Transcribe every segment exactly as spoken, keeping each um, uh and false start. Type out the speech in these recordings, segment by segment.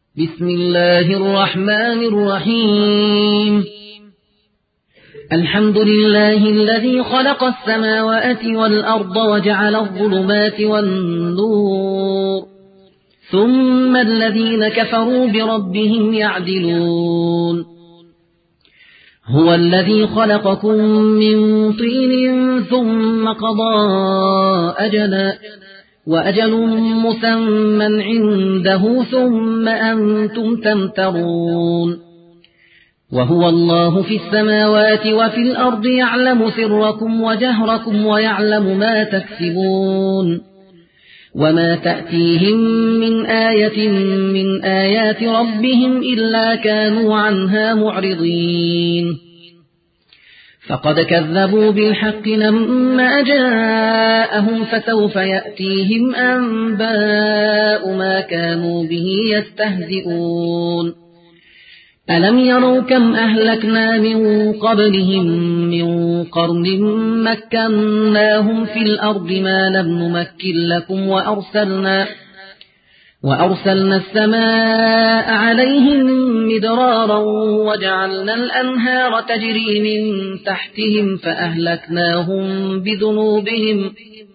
بسم الله الرحمن الرحيم. الحمد لله الذي خلق السماوات والأرض وجعل الظلمات والنور، ثم الذين كفروا بربهم يعدلون. هو الذي خلقكم من طين ثم قضى أجلا وأجل مسمى عنده ثم أنتم تمترون. وهو الله في السماوات وفي الأرض يعلم سركم وجهركم ويعلم ما تكسبون. وما تأتيهم من آية من آيات ربهم إلا كانوا عنها معرضين. فقد كذبوا بالحق لما جاءهم فسوف يأتيهم أنباء ما كانوا به يستهزئون. ألم يروا كم أهلكنا من قبلهم من قرن مكناهم في الأرض ما لم نمكن لكم وأرسلنا وأرسلنا السماء عليهم مدرارا وجعلنا الأنهار تجري من تحتهم فأهلكناهم بذنوبهم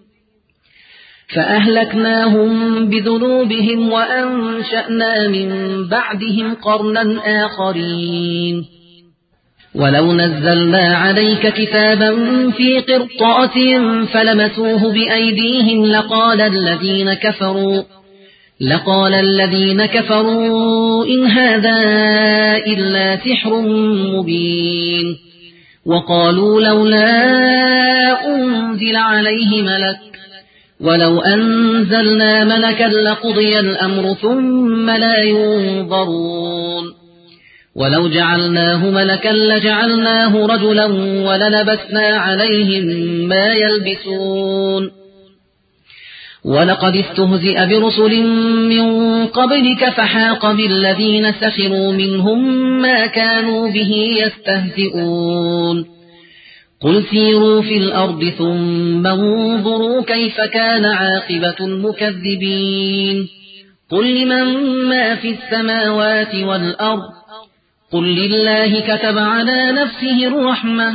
فأهلكناهم بذنوبهم وأنشأنا من بعدهم قرنا آخرين. ولو نزلنا عليك كتابا في قرطاس فلمسوه بأيديهم لقال الذين كفروا لقال الذين كفروا إن هذا إلا سحر مبين. وقالوا لولا أنزل عليه ملك ولو أنزلنا ملكا لقضي الأمر ثم لا ينظرون. ولو جعلناه ملكا لجعلناه رجلا وللبسنا عليهم ما يلبسون. ولقد استهزئ برسل من قبلك فحاق بالذين سخروا منهم ما كانوا به يستهزئون. قل سيروا في الأرض ثم انظروا كيف كان عاقبة المكذبين. قل لمن ما في السماوات والأرض قل لله كتب على نفسه الرحمة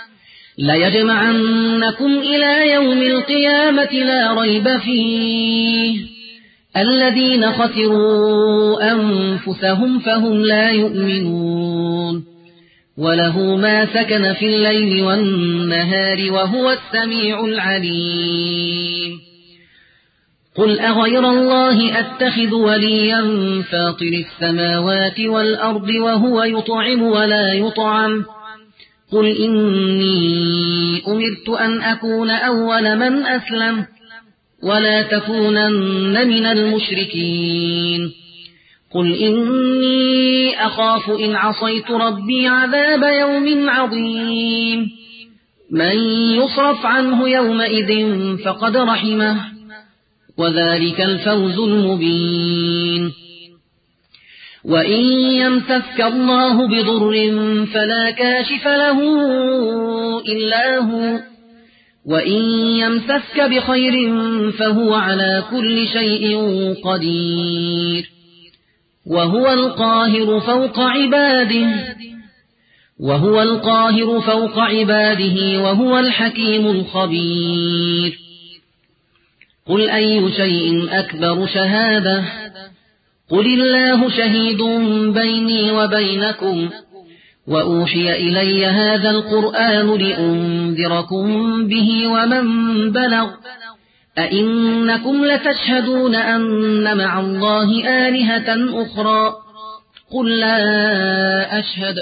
ليجمعنكم إلى يوم القيامة لا ريب فيه الذين خسروا أنفسهم فهم لا يؤمنون. وله ما سكن في الليل والنهار وهو السميع العليم. قل أغير الله أتخذ وليا فاطر السماوات والأرض وهو يطعم ولا يطعم قل إني أمرت أن أكون أول من أسلم ولا تكونن من المشركين. قل إني أخاف إن عصيت ربي عذاب يوم عظيم. من يصرف عنه يومئذ فقد رحمه وذلك الفوز المبين. وإن يمسسك الله بضر فلا كاشف له إلا هو وإن يمسسك بخير فهو على كل شيء قدير. وهو القاهر فوق عباده وهو القاهر فوق عباده وهو الحكيم الخبير. قل أي شيء أكبر شهادة قل الله شهيد بيني وبينكم وأوحي إلي هذا القرآن لأنذركم به ومن بلغ أئنكم لتشهدون أن مع الله آلهة أخرى قل لا أشهد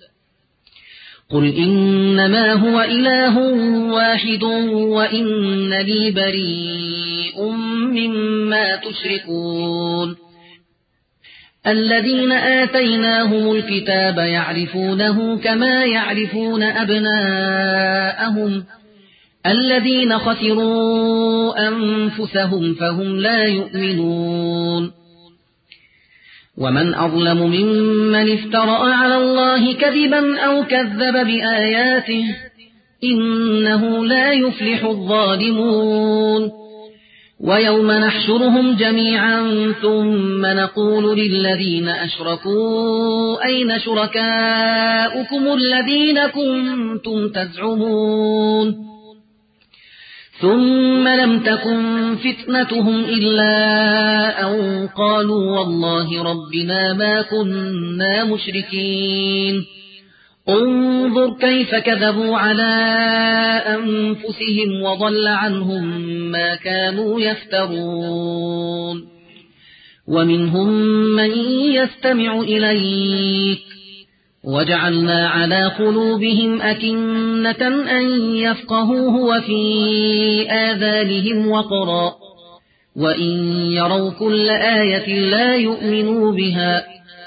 قل إنما هو إله واحد وإنني بريء مما تشركون. الذين آتيناهم الكتاب يعرفونه كما يعرفون أبناءهم الذين خسروا أنفسهم فهم لا يؤمنون. ومن أظلم ممن افترأ على الله كذبا أو كذب بآياته إنه لا يفلح الظالمون. ويوم نحشرهم جميعا ثم نقول للذين أشركوا أين شركاؤكم الذين كنتم تزعمون ثم لم تكن فتنتهم إلا أن قالوا والله ربنا ما كنا مشركين انظر كيف كذبوا على أنفسهم وضل عنهم ما كانوا يفترون ومنهم من يستمع إليك وجعلنا على قلوبهم أكنة أن يفقهوه وفي آذانهم وقرا وإن يروا كل آية لا يؤمنوا بها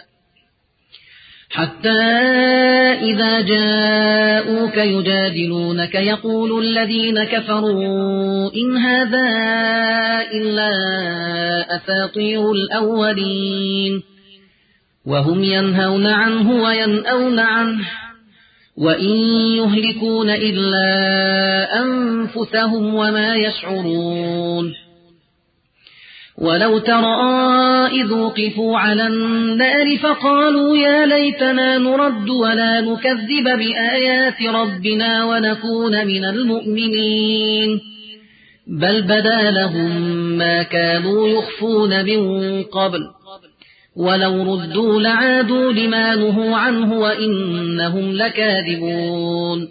حتى إذا جاءوك يجادلونك يقول الذين كفروا إن هذا إلا أساطير الأولين وهم ينهون عنه وينأون عنه وإن يهلكون إلا أنفسهم وما يشعرون ولو ترى إذ وقفوا على النار فقالوا يا ليتنا نرد ولا نكذب بآيات ربنا ونكون من المؤمنين بل بدا لهم ما كانوا يخفون من قبل ولو ردوا لعادوا لما نهوا عنه وإنهم لكاذبون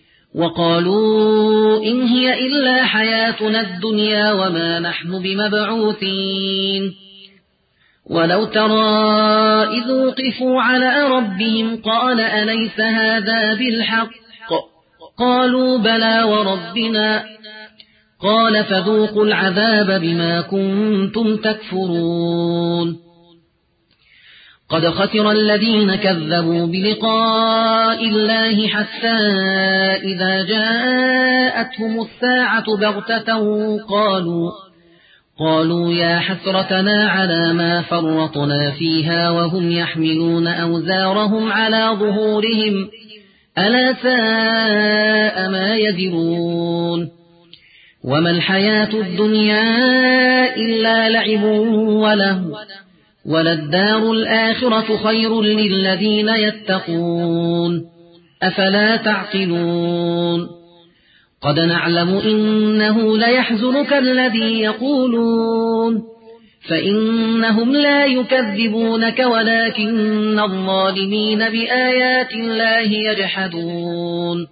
وقالوا إن هي إلا حياتنا الدنيا وما نحن بمبعوثين ولو ترى إذ وقفوا على ربهم قال أليس هذا بالحق قالوا بلى وربنا قال فذوقوا العذاب بما كنتم تكفرون قد خسر الذين كذبوا بلقاء الله حتى إذا جاءتهم الساعة بغتة قالوا قالوا يا حسرتنا على ما فرطنا فيها وهم يحملون أوزارهم على ظهورهم ألا ساء ما يزرون وما الحياة الدنيا إلا لعب وله وللدار الآخرة خير للذين يتقون أفلا تعقلون قد نعلم إنه ليحزنك الذي يقولون فإنهم لا يكذبونك ولكن الظالمين بآيات الله يجحدون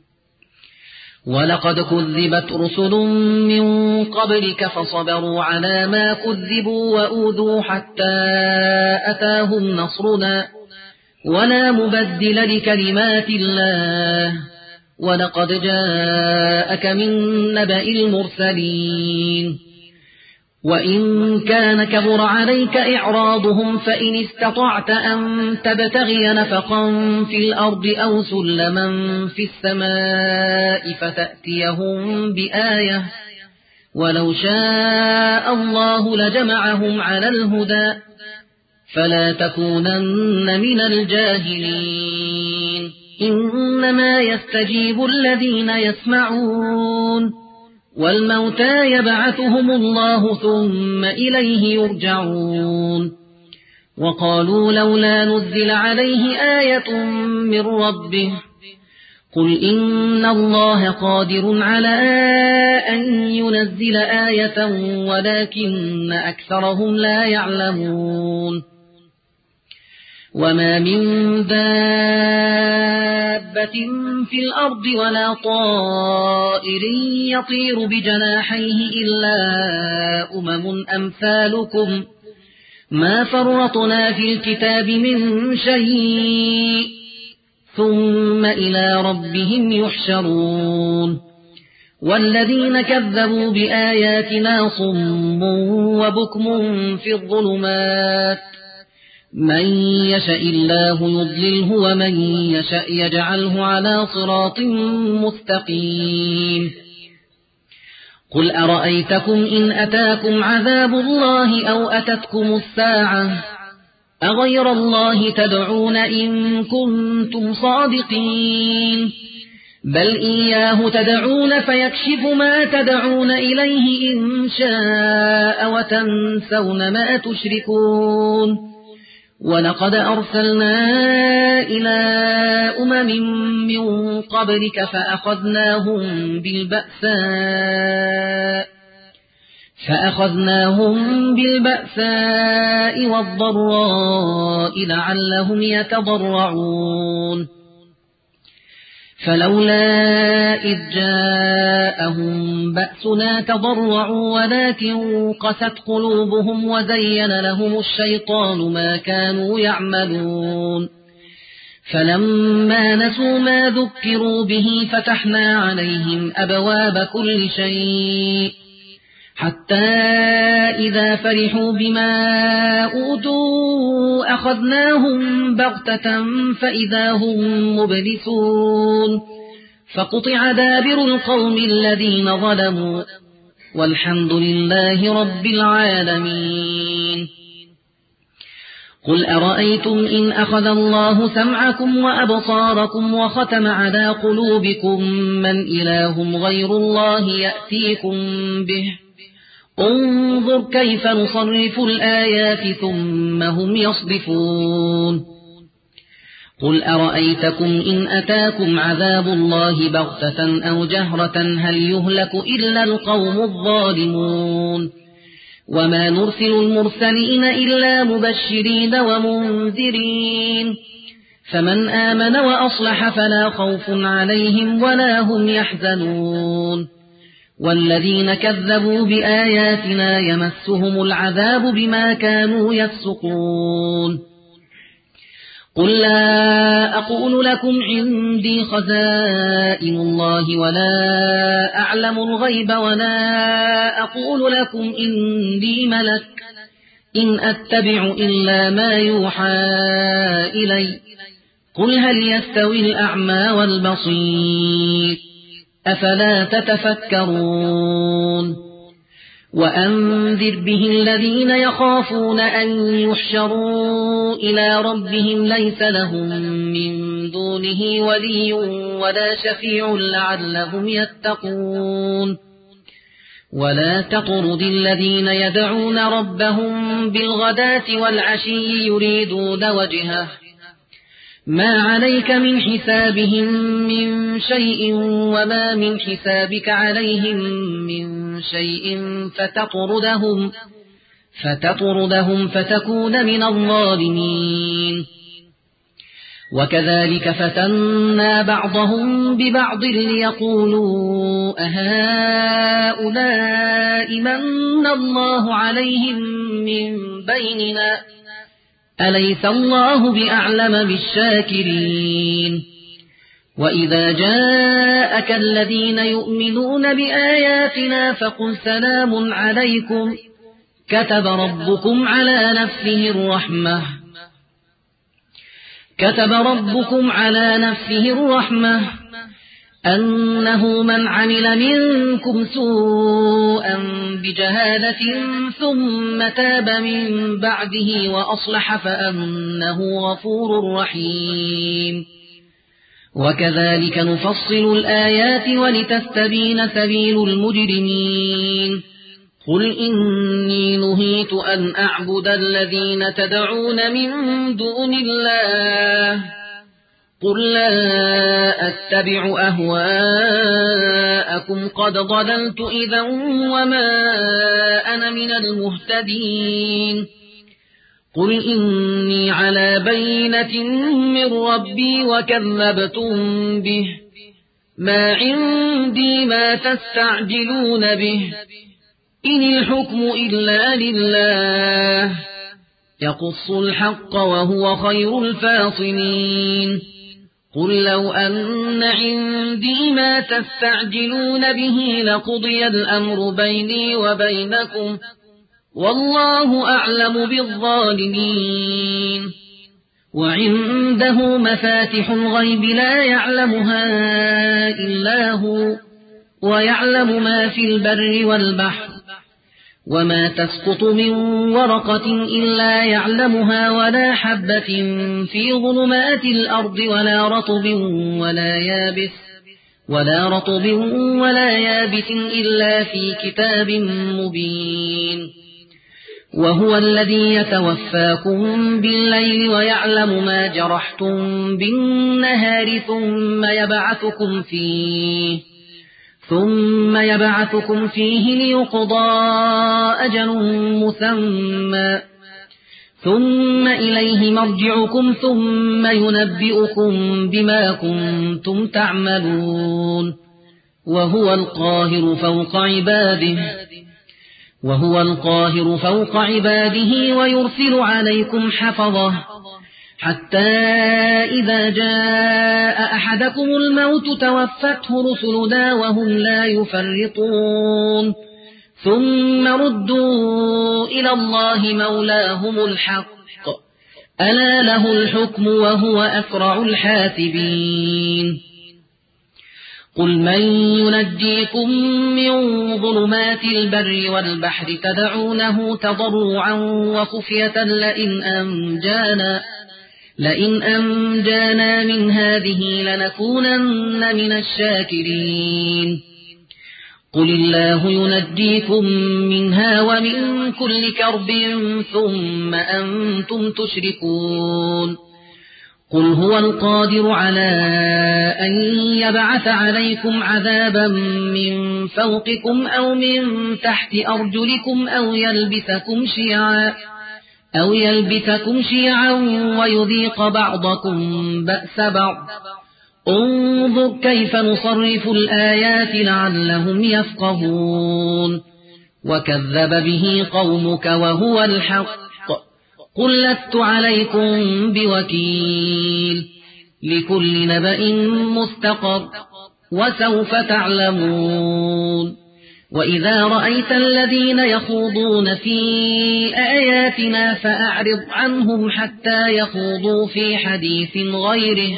ولقد كذبت رسل من قبلك فصبروا على ما كذبوا وأوذوا حتى أتاهم نصرنا ولا مبدل لكلمات الله ولقد جاءك من نبأ المرسلين وإن كان كبر عليك إعراضهم فإن استطعت أن تبتغي نفقا في الأرض أو سلما في السماء فتأتيهم بآية ولو شاء الله لجمعهم على الهدى فلا تكونن من الجاهلين إنما يستجيب الذين يسمعون والموتى يبعثهم الله ثم إليه يرجعون وقالوا لولا نزل عليه آية من ربه قل إن الله قادر على أن ينزل آية ولكن أكثرهم لا يعلمون وما من دابة في الأرض ولا طائر يطير بجناحيه إلا أمم أمثالكم ما فرطنا في الكتاب من شيء ثم إلى ربهم يحشرون والذين كذبوا بآياتنا صم وبكم في الظلمات من يشاء الله يضلله ومن يشاء يجعله على صراط مستقيم قل أرأيتكم إن أتاكم عذاب الله أو أتتكم الساعة أغير الله تدعون إن كنتم صادقين بل إياه تدعون فيكشف ما تدعون إليه إن شاء وتنسون ما تشركون ولقد أرسلنا إلى أمم من قبلك فأخذناهم بالبأساء فأخذناهم بالبأساء والضراء لعلهم يتضرعون فلولا إذ جاءهم بأسنا تضرعوا ولكن قست قلوبهم وزين لهم الشيطان ما كانوا يعملون فلما نسوا ما ذكروا به فتحنا عليهم أبواب كل شيء حتى إذا فرحوا بما أوتوا أخذناهم بغتة فإذا هم مبلسون فقطع دابر القوم الذين ظلموا والحمد لله رب العالمين قل أرأيتم إن أخذ الله سمعكم وأبصاركم وختم على قلوبكم من إله غير الله يأتيكم به انظر كيف نصرف الآيات ثم هم يصدفون قل أرأيتكم إن أتاكم عذاب الله بغتة أو جهرة هل يهلك إلا القوم الظالمون وما نرسل المرسلين إلا مبشرين ومنذرين فمن آمن وأصلح فلا خوف عليهم ولا هم يحزنون والذين كذبوا بآياتنا يمسهم العذاب بما كانوا يفسقون قل لا أقول لكم عندي خزائن الله ولا أعلم الغيب ولا أقول لكم إني ملك إن أتبع إلا ما يوحى إلي قل هل يستوي الأعمى والبصير أفلا تتفكرون وأنذر به الذين يخافون أن يحشروا إلى ربهم ليس لهم من دونه ولي ولا شفيع لعلهم يتقون ولا تطرد الذين يدعون ربهم بالغداة والعشي يريدون وجهه ما عليك من حسابهم من شيء وما من حسابك عليهم من شيء فتطردهم فتطردهم فتكون من الظالمين وكذلك فتنا بعضهم ببعض ليقولوا أهؤلاء من الله عليهم من بيننا أليس الله بأعلم بالشاكرين وإذا جاءك الذين يؤمنون بآياتنا فقل سلام عليكم كتب ربكم على نفسه الرحمة كتب ربكم على نفسه الرحمة أنه من عمل منكم سوءا بجهالة ثم تاب من بعده وأصلح فأنه غفور رحيم وكذلك نفصل الآيات ولتستبين سبيل المجرمين قل إني نهيت أن أعبد الذين تدعون من دون الله قل لا أتبع أهواءكم قد ضللت إذا وما أنا من المهتدين قل إني على بينة من ربي وكذبتم به ما عندي ما تستعجلون به إن الحكم إلا لله يقص الحق وهو خير الفاصلين قل لو أن عندي ما تستعجلون به لقضي الأمر بيني وبينكم والله أعلم بالظالمين وعنده مفاتح الغيب لا يعلمها إلا هو ويعلم ما في البر والبحر وما تسقط من ورقة إلا يعلمها ولا حبة في ظلمات الأرض ولا رطب ولا يابس ولا رطب ولا يابس إلا في كتاب مبين وهو الذي يتوفاكم بالليل ويعلم ما جرحتم بالنهار ثم يبعثكم فيه ثم يبعثكم فيه ليقضى أجل مسمى ثم إليه مرجعكم ثم ينبئكم بما كنتم تعملون وهو القاهر فوق عباده وهو القاهر فوق عباده ويرسل عليكم حفظه حتى إذا جاء أحدكم الموت توفته رسلنا وهم لا يفرطون ثم ردوا إلى الله مولاهم الحق ألا له الحكم وهو أسرع الحاسبين قل من ينجيكم من ظلمات البر والبحر تدعونه تضرعا وخفية لئن أنجانا لئن أنجانا من هذه لنكونن من الشاكرين قل الله ينجيكم منها ومن كل كرب ثم أنتم تشركون قل هو القادر على أن يبعث عليكم عذابا من فوقكم أو من تحت أرجلكم أو يلبسكم شيعا أو يلبسكم شيعا ويذيق بعضكم بأس بعض انظر كيف نصرف الآيات لعلهم يفقهون وكذب به قومك وهو الحق قل لست عليكم بوكيل لكل نبأ مستقر وسوف تعلمون وإذا رأيت الذين يخوضون في آياتنا فأعرض عنهم حتى يخوضوا في حديث غيره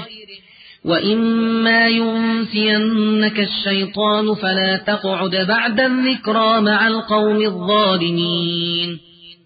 وإما ينسينك الشيطان فلا تقعد بعد الذكرى مع القوم الظالمين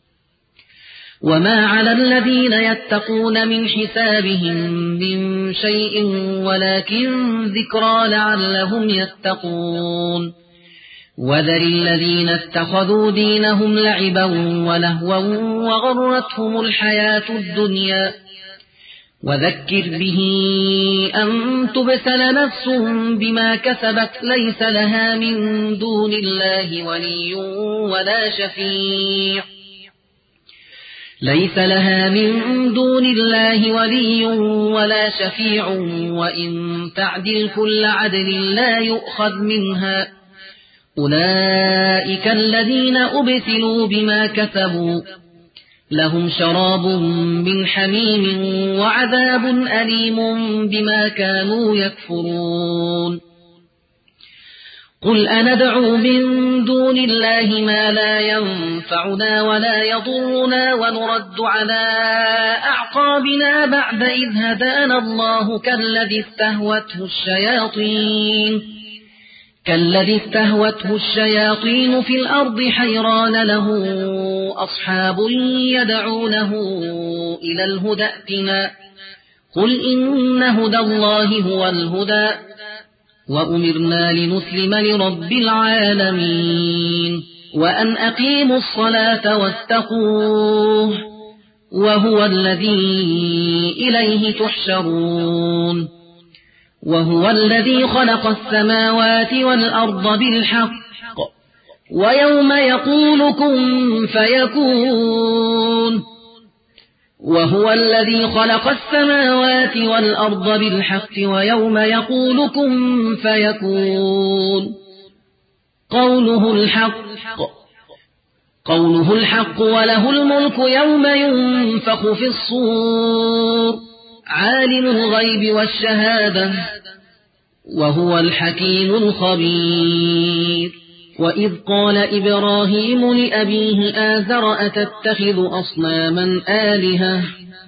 وما على الذين يتقون من حسابهم من شيء ولكن ذكرى لعلهم يتقون وذر الذين اتخذوا دينهم لعبا ولهوا وغرتهم الحياة الدنيا وذكر به أن تبسل نفس بما كسبت ليس لها من دون الله ولي ولا شفيع ليس لها من دون الله ولي ولا شفيع وإن تعدل كل عدل لا يؤخذ منها أولئك الذين أبسلوا بما كسبوا لهم شراب من حميم وعذاب أليم بما كانوا يكفرون قل أندعو من دون الله ما لا ينفعنا ولا يضرنا ونرد على أعقابنا بعد إذ هدانا الله كالذي استهوته الشياطين كالذي استهوته الشياطين في الأرض حيران له أصحاب يدعونه إلى الهدى ائتنا قل إن هدى الله هو الهدى وأمرنا لنسلم لرب العالمين وأن أقيموا الصلاة واتقوه وهو الذي إليه تحشرون وهو الذي خلق السماوات والأرض بالحق ويوم يقول كن فيكون وهو الذي خلق السماوات والأرض بالحق ويوم يقول كن فيكون قوله الحق قوله الحق وله الملك يوم ينفخ في الصور عالم الغيب والشهادة وهو الحكيم الخبير وإذ قال إبراهيم لأبيه آزر أتتخذ أصناما آلهة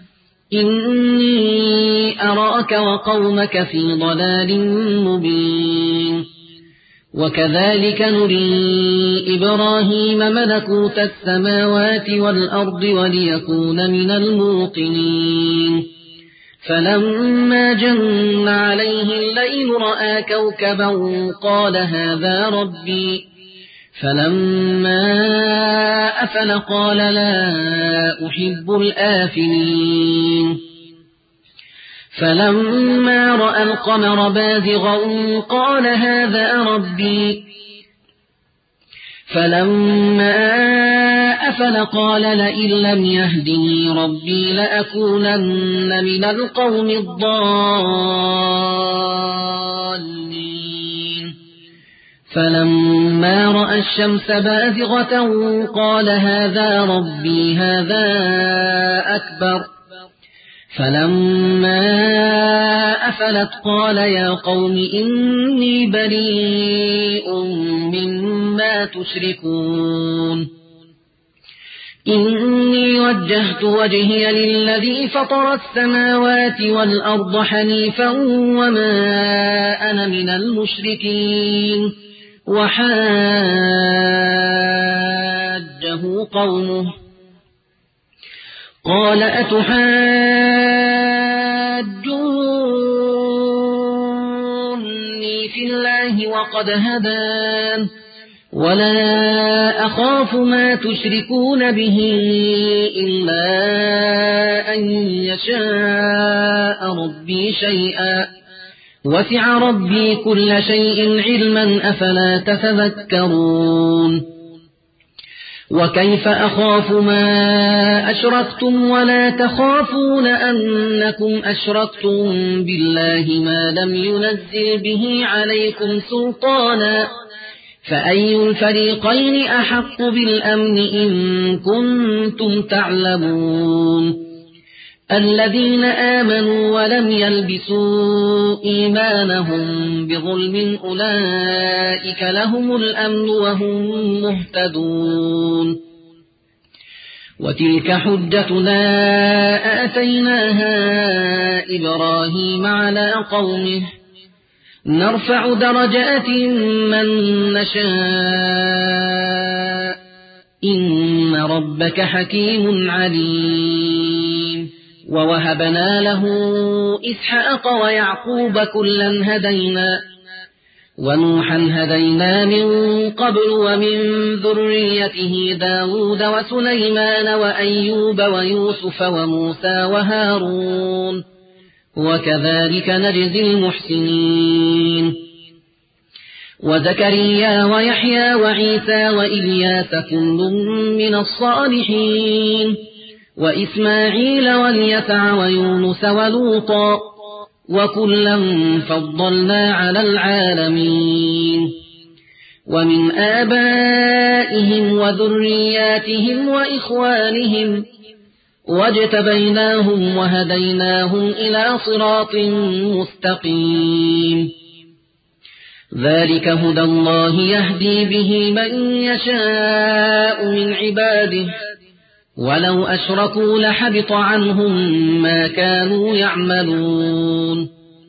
إني أراك وقومك في ضلال مبين وكذلك نري إبراهيم ملكوت السماوات والأرض وليكون من الموقنين فلما جن عليه الليل رأى كوكبا قال هذا ربي فلما أفل قال لا أحب الآفلين فلما رأى القمر بازغا قال هذا ربي فلما أفل قال لئن لم يهدني ربي لأكونن من القوم الضالين فلما رأى الشمس بازغة قال هذا ربي هذا أكبر فلما أفلت قال يا قوم إني بريء مما تشركون إني وجهت وجهي للذي فطر السماوات والأرض حنيفا وما أنا من المشركين وحاجه قومه قال أتحاجوني في الله وقد هدان ولا أخاف ما تشركون به إلا أن يشاء ربي شيئا وسع ربي كل شيء علما أفلا تتذكرون وكيف أخاف ما أشركتم ولا تخافون أنكم أشركتم بالله ما لم ينزل به عليكم سلطانا فأي الفريقين أحق بالأمن إن كنتم تعلمون الذين آمنوا ولم يلبسوا إيمانهم بظلم أولئك لهم الأمن وهم مهتدون وتلك حجتنا آتيناها إبراهيم على قومه نرفع درجات من نشاء إن ربك حكيم عليم ووهبنا له إسحاق ويعقوب كلا هدينا ونوحا هدينا من قبل ومن ذريته داود وسليمان وأيوب ويوسف وموسى وهارون وكذلك نجزي المحسنين وزكريا ويحيى وعيسى وإلياس كل من الصالحين وإسماعيل واليسع ويونس ولوطا وكلا فضلنا على العالمين ومن آبائهم وذرياتهم وإخوانهم واجتبيناهم وهديناهم إلى صراط مستقيم ذلك هدى الله يهدي به من يشاء من عباده ولو أشركوا لحبط عنهم ما كانوا يعملون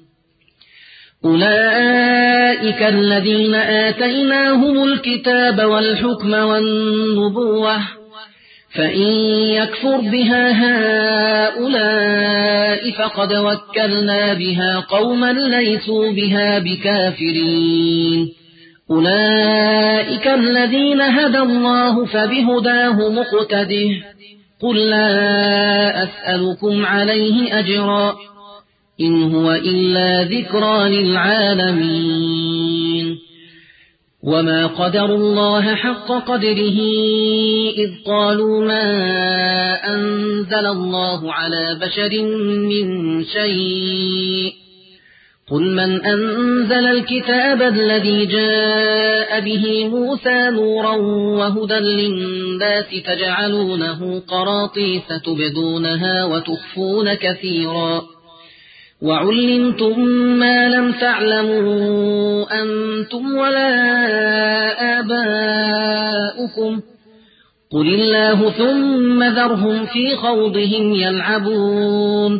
أولئك الذين آتيناهم الكتاب والحكم والنبوة فإن يكفر بها هؤلاء فقد وكلنا بها قوما ليسوا بها بكافرين أولئك الذين هدى الله فبهداه مقتده قل لا أسألكم عليه أجرا إن هو إلا ذكرى للعالمين وما قدروا الله حق قدره إذ قالوا ما أنزل الله على بشر من شيء قل من أنزل الكتاب الذي جاء به موسى نورا وهدى للناس تجعلونه قراطيس تبدونها وتخفون كثيرا وعلمتم ما لم تعلموا أنتم ولا آباؤكم قل الله ثم ذرهم في خوضهم يلعبون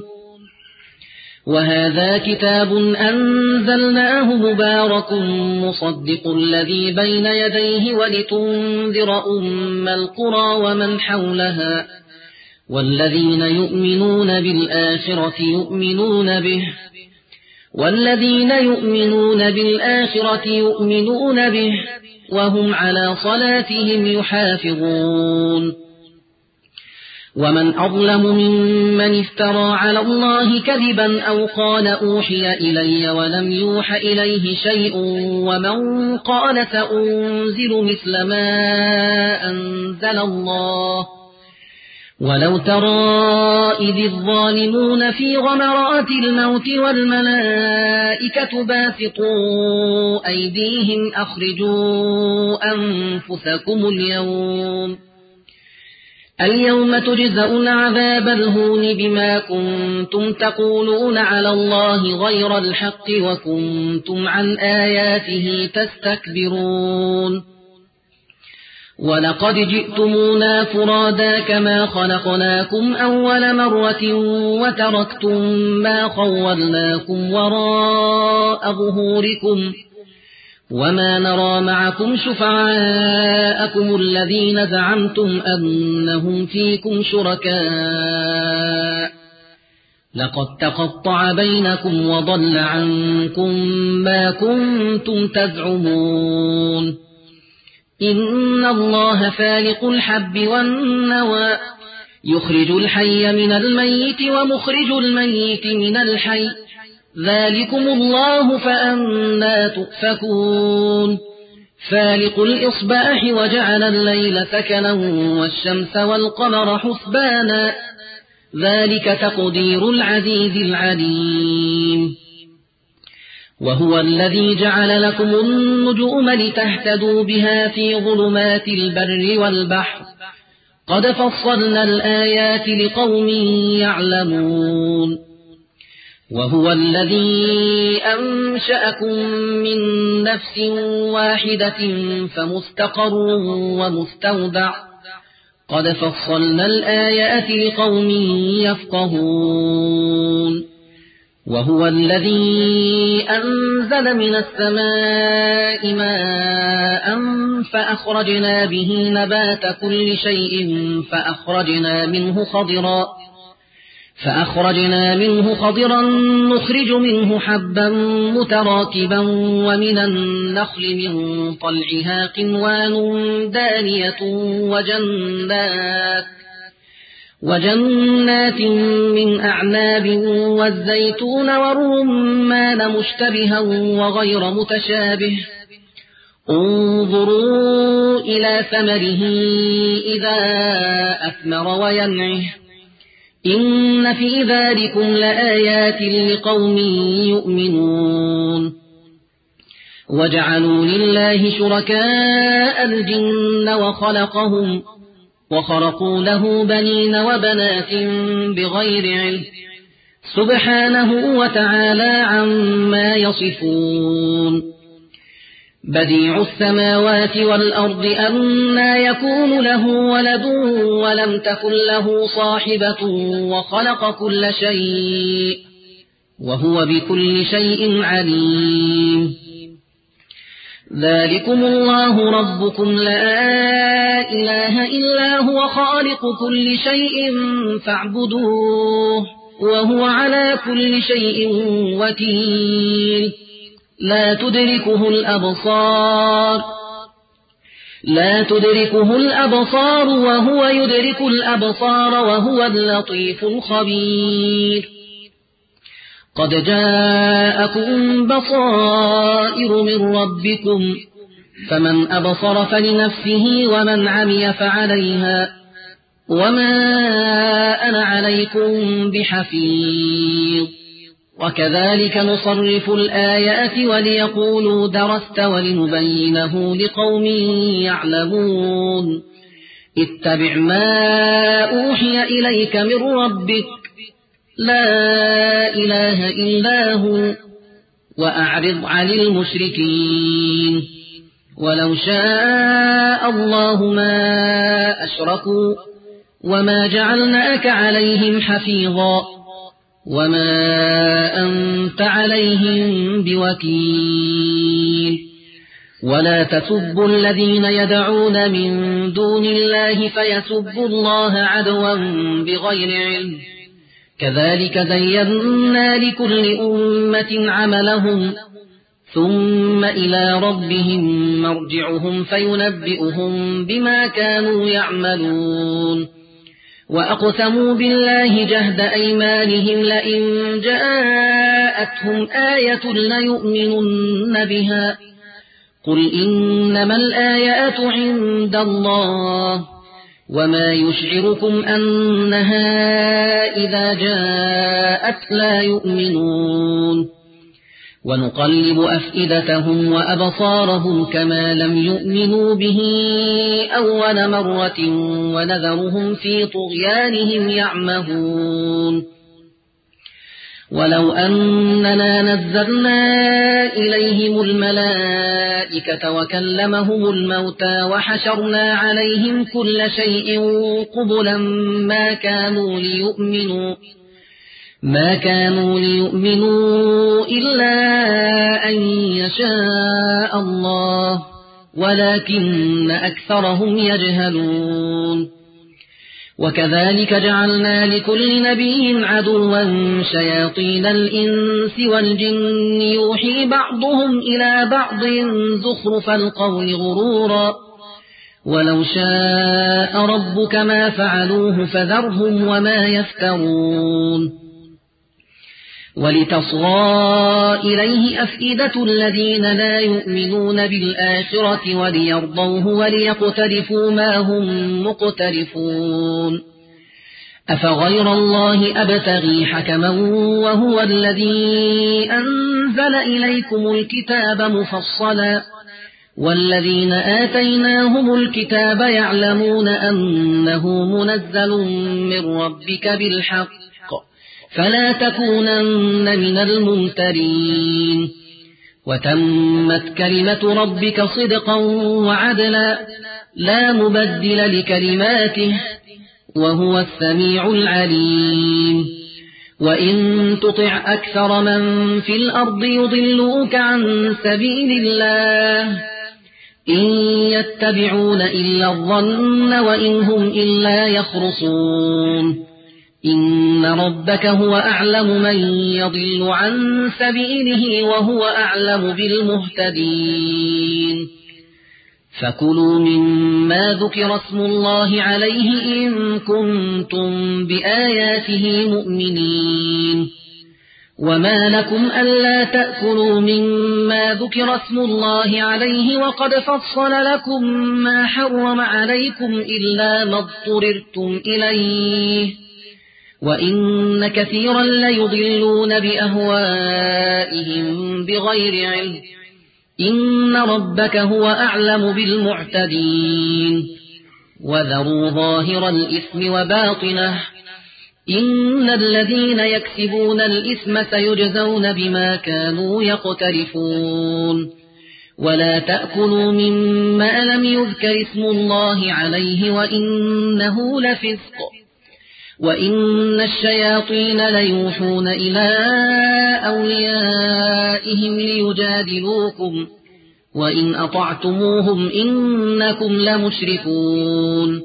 وهذا كتاب أنزلناه مبارك مصدق الذي بين يديه ولتنذر أم القرى ومن حولها والذين يؤمنون بالآخرة يؤمنون به والذين يؤمنون بالآخرة يؤمنون به وهم على صلاتهم يحافظون ومن أظلم ممن افترى على الله كذبا أو قال أوحي إلي ولم يوح إليه شيء ومن قال سأنزل مثل ما أنزل الله ولو ترى إذ الظالمون في غمرات الموت والملائكة باسطوا أيديهم أخرجوا أنفسكم اليوم اليوم تجزون عذاب الهون بما كنتم تقولون على الله غير الحق وكنتم عن آياته تستكبرون ولقد جئتمونا فرادا كما خلقناكم أول مرة وتركتم ما خولناكم وراء ظهوركم وما نرى معكم شفعاءكم الذين زعمتم أنهم فيكم شركاء لقد تقطع بينكم وضل عنكم ما كنتم تزعمون إن الله فالق الحب والنوى يخرج الحي من الميت ومخرج الميت من الحي ذلكم الله فأنى تؤفكون فالق الإصباح وجعل الليل سكنا والشمس والقمر حسبانا ذلك تقدير العزيز العليم وهو الذي جعل لكم النجوم لتهتدوا بها في ظلمات البر والبحر قد فصلنا الآيات لقوم يعلمون وهو الذي أنشأكم من نفس واحدة فمستقر ومستودع قد فصلنا الآيات لقوم يفقهون وهو الذي أنزل من السماء ماء فأخرجنا به نبات كل شيء فأخرجنا منه خضرا فأخرجنا منه خضرا نخرج منه حبا متراكبا ومن النخل من طلعها قنوان دانية وجنات وجنات من أعناب والزيتون والرمان مشتبها وغير متشابه انظروا إلى ثمره إذا أثمر وينعه إن في ذلكم لآيات لقوم يؤمنون وجعلوا لله شركاء الجن وخلقهم وخرقوا له بنين وبنات بغير علم سبحانه وتعالى عما يصفون بديع السماوات والأرض أنى يكون له ولد ولم تكن له صاحبة وخلق كل شيء وهو بكل شيء عليم ذلكم الله ربكم لا إله إلا هو خالق كل شيء فاعبدوه وهو على كل شيء وكيل لا تدركه الأبصار لا تدركه الأبصار وهو يدرك الأبصار وهو اللطيف الخبير قد جاءكم بصائر من ربكم فمن أبصر فلنفسه ومن عمي فعليها وما أنا عليكم بحفيظ وكذلك نصرف الآيات وليقولوا درست ولنبينه لقوم يعلمون اتبع ما أوحي إليك من ربك لا إله إلا هو وأعرض عن المشركين ولو شاء الله ما أشركوا وما جعلناك عليهم حفيظا وما أنت عليهم بوكيل ولا تسبوا الذين يدعون من دون الله فيسبوا الله عدوا بغير علم كذلك زينا لكل أمة عملهم ثم إلى ربهم مرجعهم فينبئهم بما كانوا يعملون وأقسموا بالله جهد أيمانهم لئن جاءتهم آية ليؤمنن بها قل إنما الآيات عند الله وما يشعركم أنها إذا جاءت لا يؤمنون ونقلب أفئدتهم وأبصارهم كما لم يؤمنوا به أول مرة ونذرهم في طغيانهم يعمهون ولو أننا نزلنا إليهم الملائكة وكلمهم الموتى وحشرنا عليهم كل شيء قبلا ما كانوا ليؤمنوا ما كانوا ليؤمنوا إلا أن يشاء الله ولكن أكثرهم يجهلون وكذلك جعلنا لكل نبي عدوا شياطين الإنس والجن يوحي بعضهم إلى بعض زخرف القول غرورا ولو شاء ربك ما فعلوه فذرهم وما يفترون ولتصغى إليه أفئدة الذين لا يؤمنون بالآخرة وليرضوه وليقترفوا ما هم مقترفون أفغير الله أبتغي حكما وهو الذي أنزل إليكم الكتاب مفصلا والذين آتيناهم الكتاب يعلمون أنه منزل من ربك بالحق فلا تكونن من الممترين وتمت كلمة ربك صدقا وعدلا لا مبدل لكلماته وهو السميع العليم وإن تطع أكثر من في الأرض يضلوك عن سبيل الله إن يتبعون إلا الظن وإن هم إلا يخرصون إن ربك هو أعلم من يضل عن سبيله وهو أعلم بالمهتدين فكلوا مما ذكر اسم الله عليه إن كنتم بآياته مؤمنين وما لكم ألا تأكلوا مما ذكر اسم الله عليه وقد فصل لكم ما حرم عليكم إلا ما اضطررتم إليه وإن كثيرا ليضلون بأهوائهم بغير علم إن ربك هو أعلم بالمعتدين وذروا ظاهر الإثم وباطنه إن الذين يكسبون الإثم سيجزون بما كانوا يقترفون ولا تأكلوا مما لم يذكر اسم الله عليه وإنه لفسق وإن الشياطين ليوحون إلى أوليائهم ليجادلوكم وإن أطعتموهم إنكم لمشركون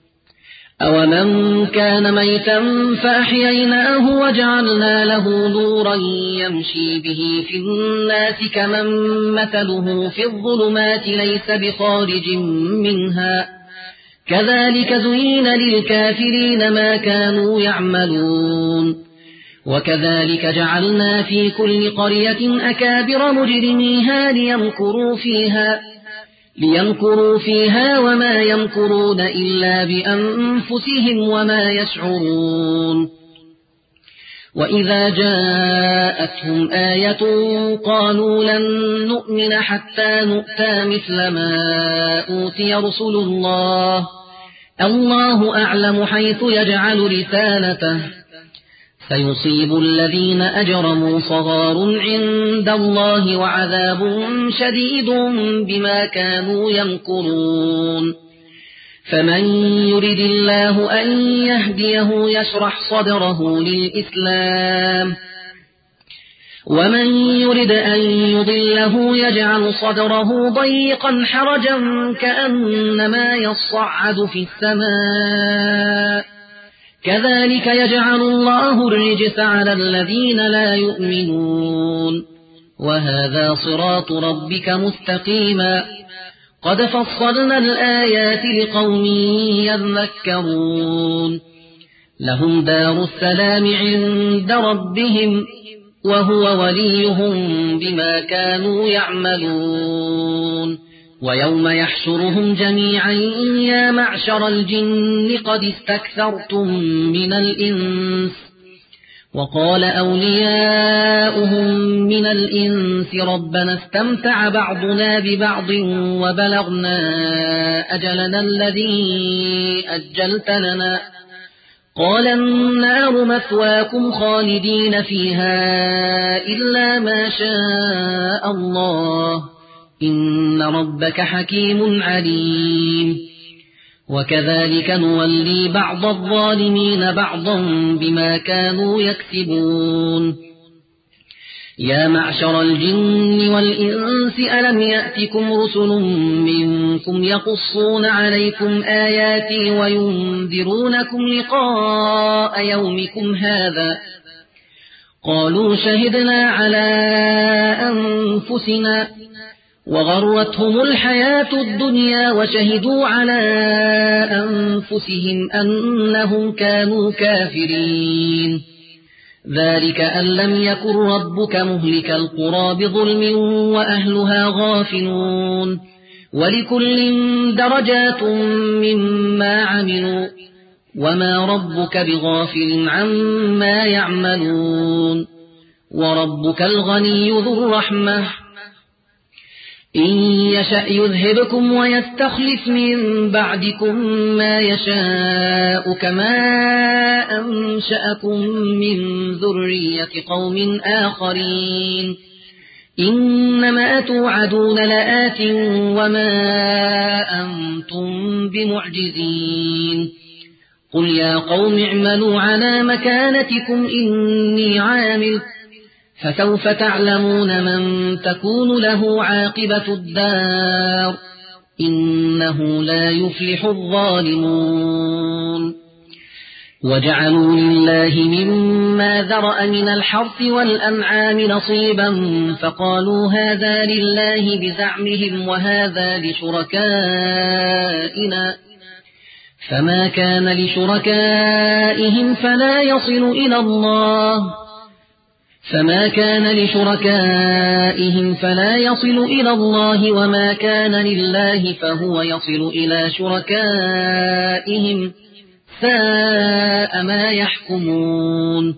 أومن كان ميتا فأحييناه وجعلنا له نورا يمشي به في الناس كمن مثله في الظلمات ليس بخارج منها كذلك زين للكافرين ما كانوا يعملون وكذلك جعلنا في كل قرية أكابر مجرميها ليمكروا فيها ليمكروا فيها وما يمكرون إلا بأنفسهم وما يشعرون وإذا جاءتهم آية قالوا لن نؤمن حتى نؤتى مثل ما أوتي رسل الله الله أعلم حيث يجعل رسالته سيصيب الذين أجرموا صغار عند الله وعذاب شديد بما كانوا يمكرون فمن يرد الله أن يهديه يشرح صدره للإسلام ومن يرد أن يضله يجعل صدره ضيقا حرجا كأنما يصعد في السماء كذلك يجعل الله الرجس على الذين لا يؤمنون وهذا صراط ربك مستقيما قد فصلنا الآيات لقوم يذكرون لهم دار السلام عند ربهم وهو وليهم بما كانوا يعملون ويوم يحشرهم جميعا يا معشر الجن قد استكثرتم من الإنس وقال أولياؤهم من الإنس ربنا استمتع بعضنا ببعض وبلغنا أجلنا الذي أجلت لنا قال النار مثواكم خالدين فيها إلا ما شاء الله إن ربك حكيم عليم وكذلك نولي بعض الظالمين بعضا بما كانوا يكسبون يا معشر الجن والإنس ألم يأتكم رسل منكم يقصون عليكم آياتي وينذرونكم لقاء يومكم هذا قالوا شهدنا على أنفسنا وغرتهم الحياة الدنيا وشهدوا على أنفسهم أنهم كانوا كافرين ذلك أن لم يكن ربك مهلك القرى بظلم وأهلها غافلون ولكل درجات مما عملوا وما ربك بغافل عما يعملون وربك الغني ذو الرحمة إن يشأ يذهبكم ويستخلف من بعدكم ما يشاء كما أنشأكم من ذرية قوم آخرين إنما توعدون لآت وما أنتم بمعجزين قل يا قوم اعملوا على مكانتكم إني عامل فسوف تعلمون من تكون له عاقبة الدار إنه لا يفلح الظالمون وجعلوا لله مما ذرأ من الحرث والأنعام نصيبا فقالوا هذا لله بزعمهم وهذا لشركائنا فما كان لشركائهم فلا يصل إلى الله فما كان لشركائهم فلا يصل إلى الله وما كان لله فهو يصل إلى شركائهم ساء ما يحكمون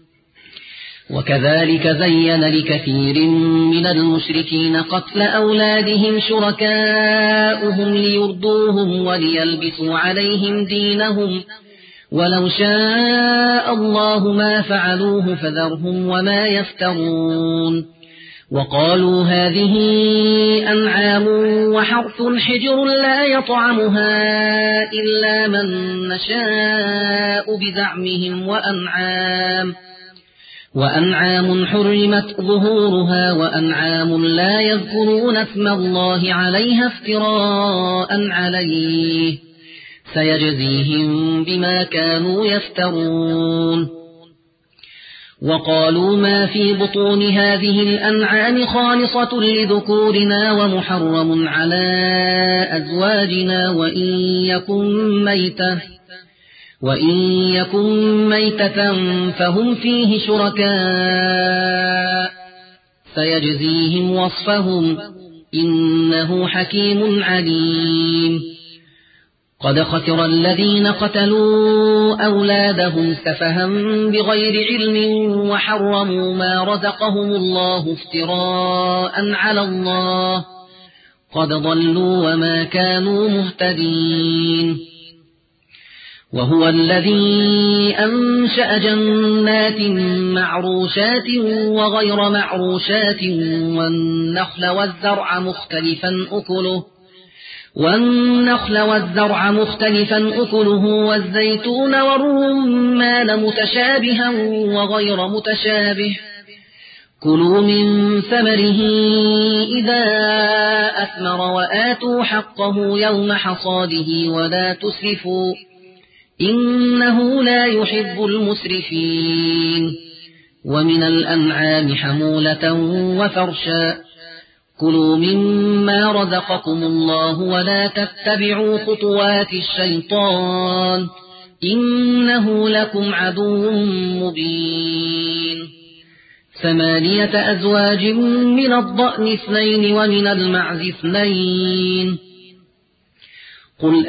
وكذلك زين لكثير من المشركين قتل أولادهم شركاؤهم ليردوهم وليلبسوا عليهم دينهم ولو شاء الله ما فعلوه فذرهم وما يفترون وقالوا هذه أنعام وحرث حجر لا يطعمها إلا من نشاء بزعمهم وأنعام وأنعام حرمت ظهورها وأنعام لا يذكرون اسم الله عليها افتراء عليه سيجزيهم بما كانوا يفترون وقالوا ما في بطون هذه الأنعام خالصة لذكورنا ومحرم على أزواجنا وإن يكن ميتة وإن يكن ميتة فهم فيه شركاء سيجزيهم وصفهم إنه حكيم عليم قد خسر الذين قتلوا أولادهم سفها بغير علم وحرموا ما رزقهم الله افتراء على الله قد ضلوا وما كانوا مهتدين وهو الذي أنشأ جنات معروشات وغير معروشات والنخل والزرع مختلفا أكله والنخل والزرع مختلفا أكله والزيتون والرمان متشابها وغير متشابه كلوا من ثمره إذا أثمر وآتوا حقه يوم حصاده ولا تسرفوا إنه لا يحب المسرفين ومن الأنعام حمولة وفرشا كلوا مما رزقكم الله ولا تتبعوا خطوات الشيطان إنه لكم عدو مبين ثمانية أزواج من الضأن اثنين ومن المعز اثنين قل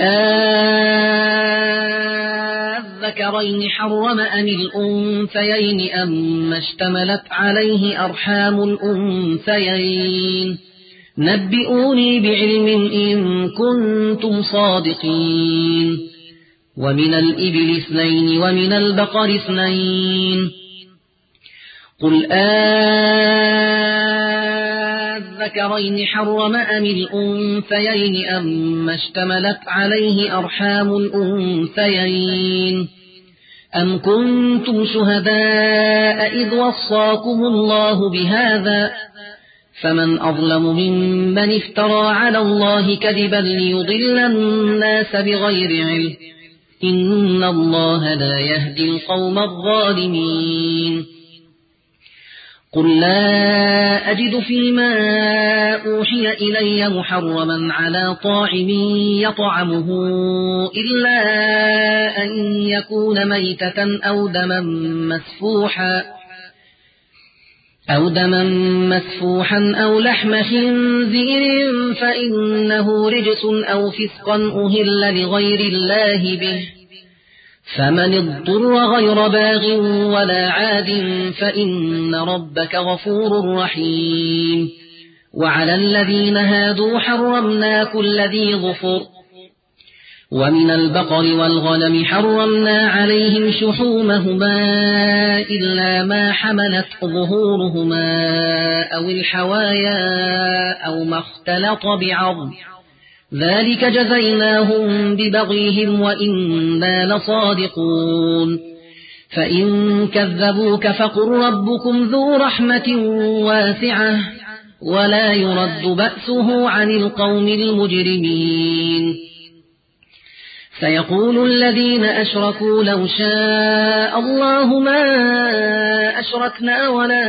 أذكرين حرم أم الأنثيين أم اشتملت عليه أرحام الأنثيين نبئوني بعلم إن كنتم صادقين ومن الإبل اثنين ومن البقر اثنين قل أذكرين حرم أم الأنثيين أم اشتملت عليه أرحام الأنثيين أم كنتم شهداء إذ وصاكم الله بهذا فمن أظلم ممن افترى على الله كذبا ليضل الناس بغير علم إن الله لا يهدي القوم الظالمين قل لا أجد فيما أوحي إلي محرما على طاعم يطعمه إلا أن يكون ميتة أو دما مسفوحا أو دما مسفوحا أو لحم خنزير فإنه رجس أو فسقا أهل لغير الله به فمن اضطر غير باغ ولا عاد فإن ربك غفور رحيم وعلى الذين هادوا حرمنا كل ذي ظفر ومن البقر والغنم حرمنا عليهم شحومهما إلا ما حملت ظهورهما أو الحوايا أو ما اختلط بعظم ذلك جزيناهم ببغيهم وإنا لصادقون فإن كذبوك فقل ربكم ذو رحمة واسعة ولا يرد بأسه عن القوم المجرمين سيقول الذين أشركوا لو شاء الله ما أشركنا ولا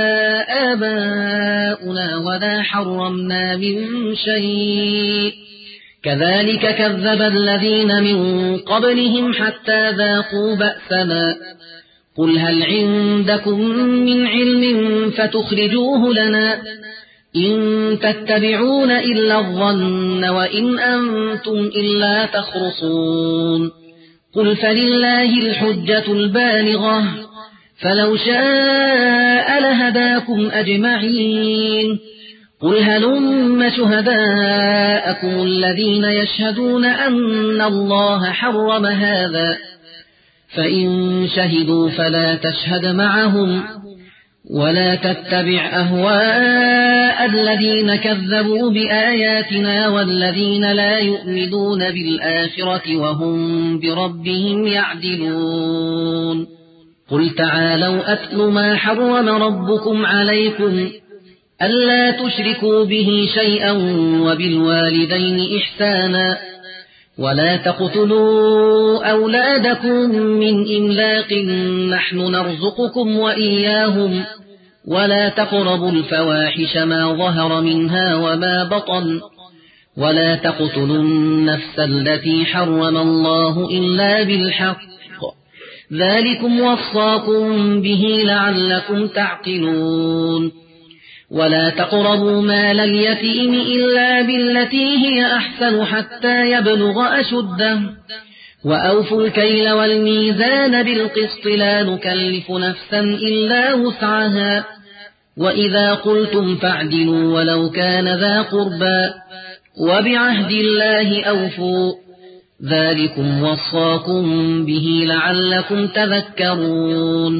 آباؤنا ولا حرمنا من شيء كذلك كذب الذين من قبلهم حتى ذاقوا بأسنا قل هل عندكم من علم فتخرجوه لنا إن تتبعون إلا الظن وإن أنتم إلا تخرصون قل فلله الحجة البالغة فلو شاء لهداكم أجمعين قل هلم شهداءكم الذين يشهدون أن الله حرم هذا فإن شهدوا فلا تشهد معهم ولا تتبع أهواء الذين كذبوا بآياتنا والذين لا يؤمنون بالآخرة وهم بربهم يعدلون قل تعالوا أتل ما حرم ربكم عليكم ألا تشركوا به شيئا وبالوالدين إحسانا ولا تقتلوا أولادكم من إملاق نحن نرزقكم وإياهم ولا تقربوا الفواحش ما ظهر منها وما بطن ولا تقتلوا النفس التي حرم الله إلا بالحق ذلكم وصاكم به لعلكم تعقلون ولا تقربوا مال اليتيم إلا بالتي هي أحسن حتى يبلغ أشده وأوفوا الكيل والميزان بالقسط لا نكلف نفسا إلا وسعها وإذا قلتم فاعدلوا ولو كان ذا قربى وبعهد الله أوفوا ذلكم وصاكم به لعلكم تذكرون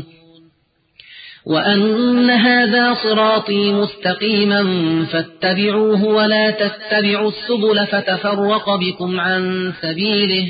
وأن هذا صراطي مستقيما فاتبعوه ولا تتبعوا السبل فتفرق بكم عن سبيله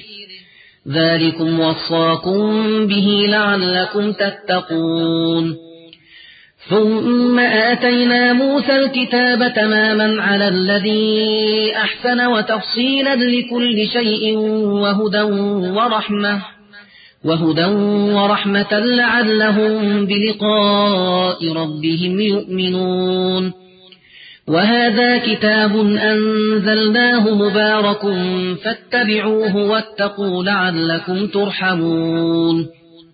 ذلكم وصاكم به لعلكم تتقون ثم آتينا موسى الكتاب تماما على الذي أحسن وتفصيلا لكل شيء وهدى ورحمة وهدى ورحمة لعلهم بلقاء ربهم يؤمنون وهذا كتاب أنزلناه مبارك فاتبعوه واتقوا لعلكم ترحمون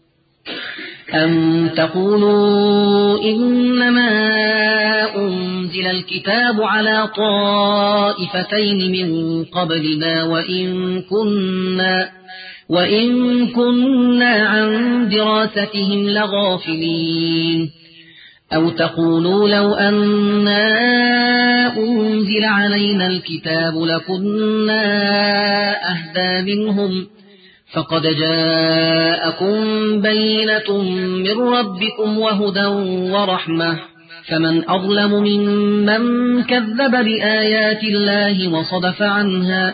أم تقولوا إنما أنزل الكتاب على طائفتين من قبلنا وإن كنا وإن كنا عن دراستهم لغافلين أو تقولوا لو أنا أنزل علينا الكتاب لكنا أهدى منهم فقد جاءكم بينة من ربكم وهدى ورحمة فمن أظلم ممن كذب بآيات الله وصدف عنها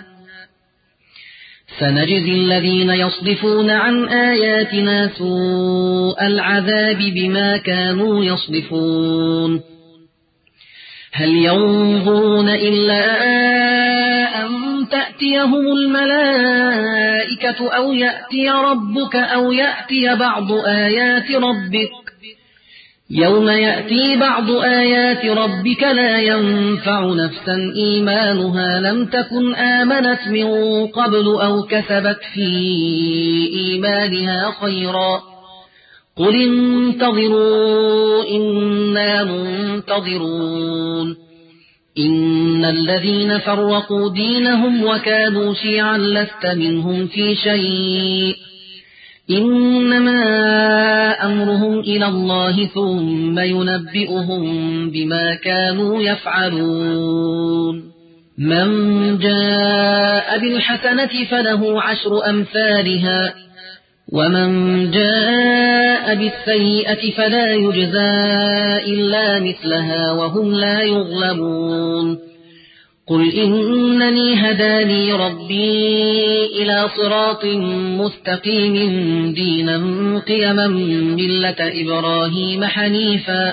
سنجزي الذين يصدفون عن آياتنا سوء العذاب بما كانوا يصدفون هل ينظرون إلا أن تأتيهم الملائكة أو يأتي ربك أو يأتي بعض آيات ربك يوم يأتي بعض آيات ربك لا ينفع نفسا إيمانها لم تكن آمنت من قبل أو كسبت في إيمانها خيرا قل انتظروا إنا منتظرون إن الذين فرقوا دينهم وكانوا شيعا لست منهم في شيء إنما أمرهم إلى الله ثم ينبئهم بما كانوا يفعلون من جاء بالحسنة فله عشر أمثالها ومن جاء بالسيئة فلا يجزى إلا مثلها وهم لا يظلمون قل إنني هداني ربي إلى صراط مستقيم دينا قيما ملة إبراهيم حنيفا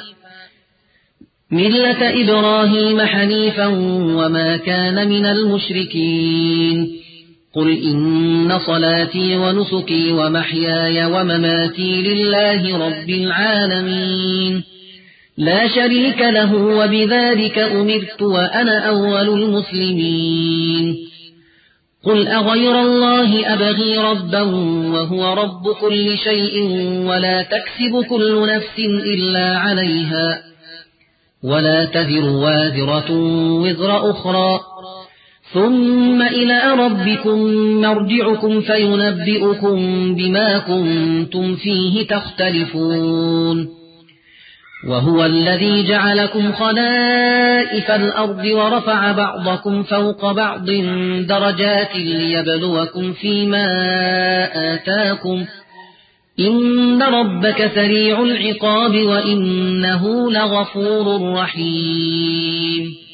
ملة إبراهيم حنيفا وما كان من المشركين قل إن صلاتي ونسكي ومحياي ومماتي لله رب العالمين لا شريك له وبذلك أمرت وأنا أول المسلمين قل أغير الله أبغي ربا وهو رب كل شيء ولا تكسب كل نفس إلا عليها ولا تذر وازرة وزر أخرى ثم إلى ربكم مرجعكم فينبئكم بما كنتم فيه تختلفون وهو الذي جعلكم خلائف الأرض ورفع بعضكم فوق بعض درجات ليبلوكم فيما آتاكم إن ربك سريع العقاب وإنه لغفور رحيم